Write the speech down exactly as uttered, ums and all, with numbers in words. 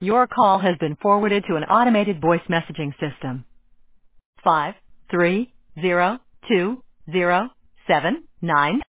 Your call has been forwarded to an automated voice messaging system. Five three zero two zero seven nine